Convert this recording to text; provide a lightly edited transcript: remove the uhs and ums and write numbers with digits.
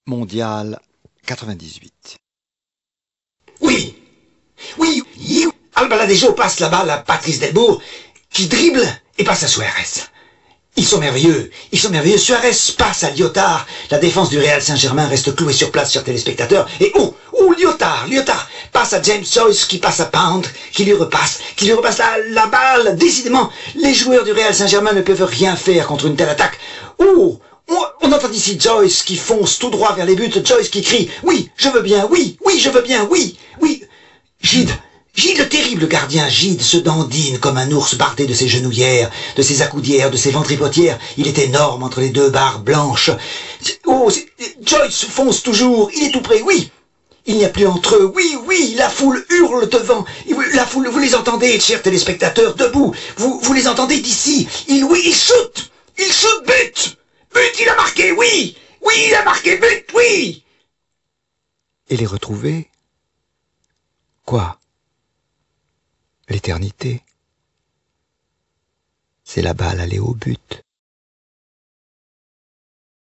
mondial 98. Oui, oui, oui. Al Baladejo passe la balle à Patrice Delbourg, qui dribble et passe à Suarez. Ils sont merveilleux. Suarez passe à Lyotard. La défense du Real Saint-Germain reste clouée sur place, chers téléspectateurs. Et Lyotard passe à James Joyce, qui passe à Pound, qui lui repasse la balle. Décidément, les joueurs du Real Saint-Germain ne peuvent rien faire contre une telle attaque. On entend ici Joyce qui fonce tout droit vers les buts. Joyce qui crie « Oui, je veux bien, oui, je veux bien, oui. » Gide, le terrible gardien, Gide se dandine comme un ours bardé de ses genouillères, de ses accoudières, de ses ventripotières. Il est énorme entre les deux barres blanches. Joyce fonce toujours, il est tout près, oui. Il n'y a plus entre eux, oui, la foule hurle devant. La foule, vous les entendez, chers téléspectateurs, debout. Vous les entendez d'ici. Il shoot, but, il a marqué, oui, il a marqué, but, oui. Et les retrouver? Quoi? L'éternité. C'est la balle aller au but.